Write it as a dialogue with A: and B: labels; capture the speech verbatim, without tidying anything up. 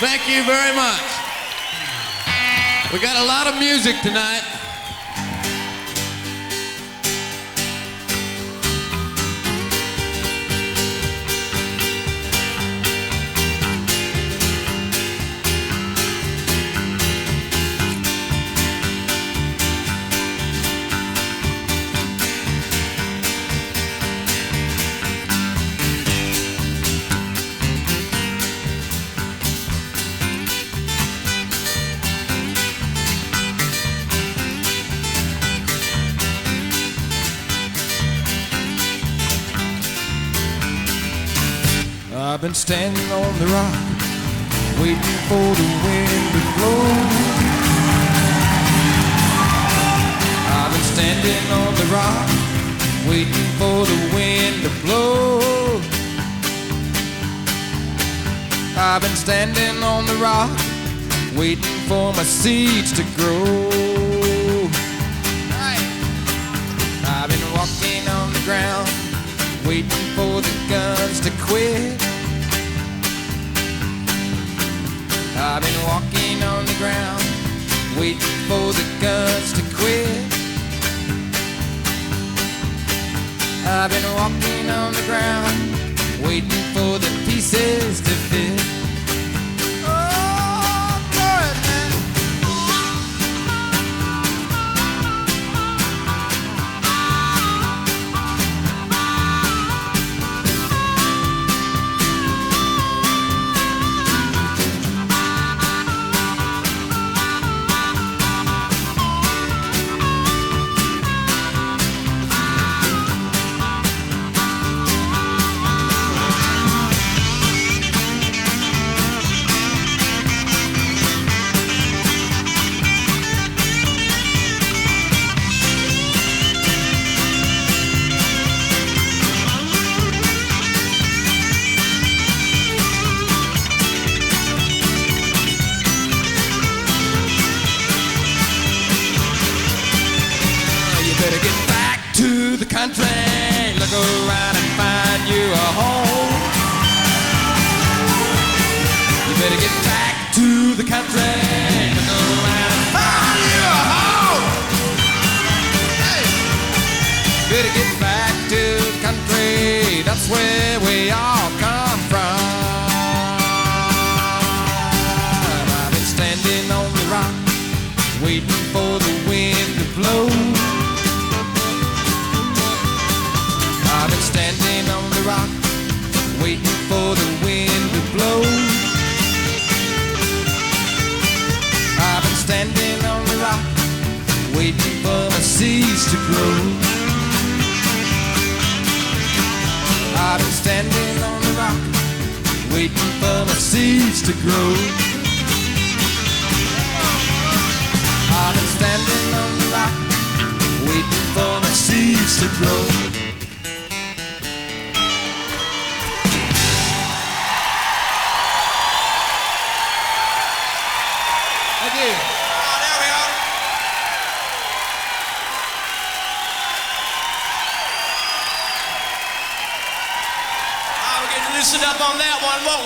A: Thank you very much. We got a lot of music tonight.
B: I've been standing on the rock, waiting for the wind to blow. I've been standing on the rock, waiting for the wind to blow. I've been standing on the rock, waiting for my seeds to grow. I've been walking on the ground, waiting for the guns to quit. I've been walking on the ground, waiting for the guns to quit. I've been walking on the ground, waiting for the pieces to fit. Oh, Lord, man. Better get back to the country, look around and find you a home. You better get back to the country, look around and find you a home. Hey. Better get back to the country, that's where we all come from. I've been standing on the rock, waiting for the wind to blow. I've been standing on the rock, waiting for the wind to blow. I've been standing on the rock, waiting for my seeds to grow. I've been standing on the rock, waiting for my seeds to grow. I've been standing on the rock, waiting for my seeds to grow.
A: Thank you.
C: Oh, there we are. Oh, we're getting loosened up on that one, won't we?